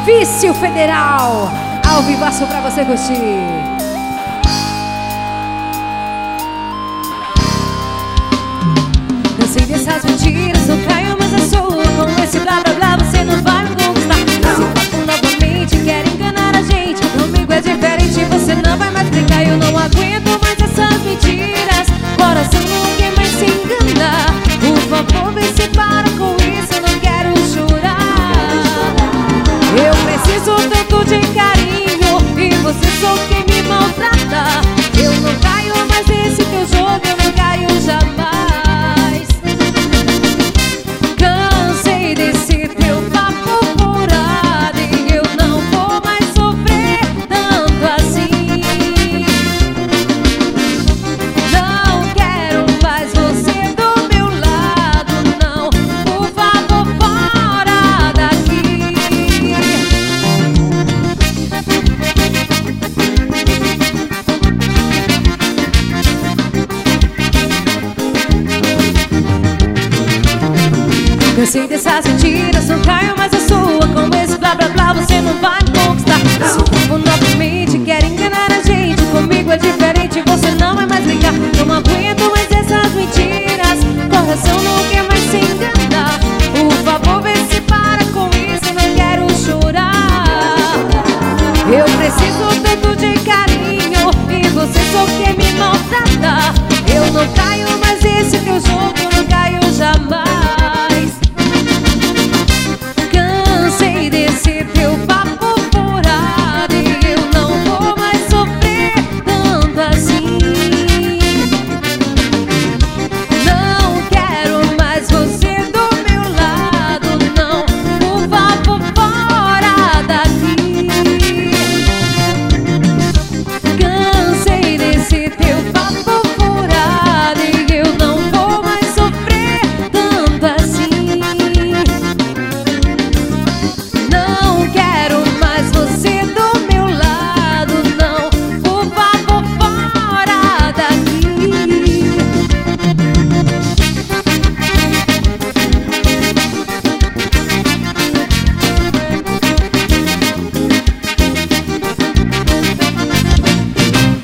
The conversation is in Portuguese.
Vício Federal, ao vivaço pra você curtir. Cansei dessas mentiras, não caio mais a sua. Com esse blá blá blá você não vai me conquistar. Esse papo novamente quer enganar a gente. Comigo é diferente, você não vai mais brincar. Eu não aguento mais essas mentiras. Coração não quer mais se enganar. Por favor, vem se para com isso, eu não quero chorar. Eu preciso tanto de carinho e você só quem me maltrata. Eu não caio mais nesse teu jogo, eu não caio jamais. Cansei desse teu papo furado e eu não vou mais sofrer tanto assim. Não quero mais você do meu lado, não. Por favor, fora daqui. Cansei dessas mentiras, não caio mais a sua.